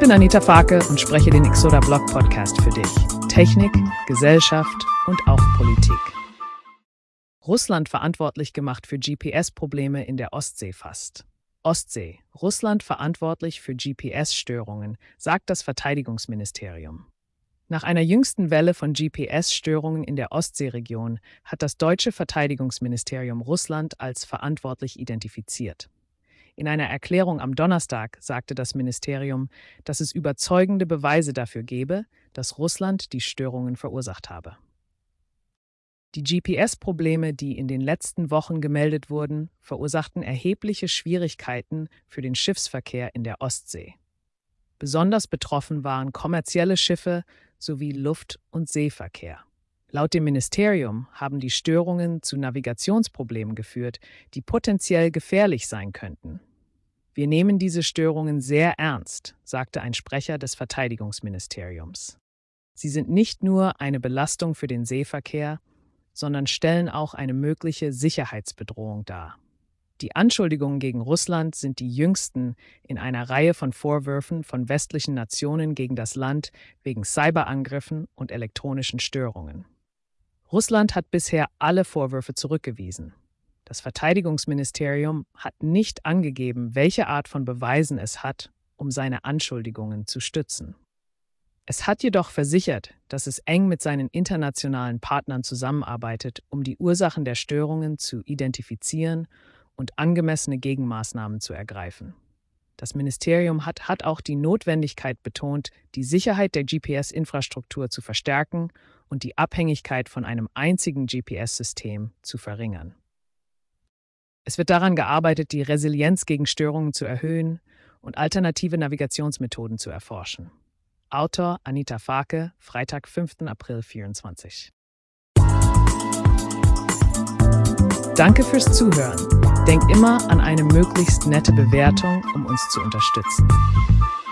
bin Anita Farke und spreche den Exoda Blog Podcast für dich. Technik, Gesellschaft und auch Politik. Russland verantwortlich gemacht für GPS-Probleme in der Ostsee fast. Ostsee, Russland verantwortlich für GPS-Störungen, sagt das Verteidigungsministerium. Nach einer jüngsten Welle von GPS-Störungen in der Ostseeregion hat das deutsche Verteidigungsministerium Russland als verantwortlich identifiziert. In einer Erklärung am Donnerstag sagte das Ministerium, dass es überzeugende Beweise dafür gebe, dass Russland die Störungen verursacht habe. Die GPS-Probleme, die in den letzten Wochen gemeldet wurden, verursachten erhebliche Schwierigkeiten für den Schiffsverkehr in der Ostsee. Besonders betroffen waren kommerzielle Schiffe sowie Luft- und Seeverkehr. Laut dem Ministerium haben die Störungen zu Navigationsproblemen geführt, die potenziell gefährlich sein könnten. Wir nehmen diese Störungen sehr ernst, sagte ein Sprecher des Verteidigungsministeriums. Sie sind nicht nur eine Belastung für den Seeverkehr, sondern stellen auch eine mögliche Sicherheitsbedrohung dar. Die Anschuldigungen gegen Russland sind die jüngsten in einer Reihe von Vorwürfen von westlichen Nationen gegen das Land wegen Cyberangriffen und elektronischen Störungen. Russland hat bisher alle Vorwürfe zurückgewiesen. Das Verteidigungsministerium hat nicht angegeben, welche Art von Beweisen es hat, um seine Anschuldigungen zu stützen. Es hat jedoch versichert, dass es eng mit seinen internationalen Partnern zusammenarbeitet, um die Ursachen der Störungen zu identifizieren und angemessene Gegenmaßnahmen zu ergreifen. Das Ministerium hat auch die Notwendigkeit betont, die Sicherheit der GPS-Infrastruktur zu verstärken und die Abhängigkeit von einem einzigen GPS-System zu verringern. Es wird daran gearbeitet, die Resilienz gegen Störungen zu erhöhen und alternative Navigationsmethoden zu erforschen. Autor Anita Farke, Freitag, 5. April 2024. Danke fürs Zuhören. Denk immer an eine möglichst nette Bewertung, um uns zu unterstützen.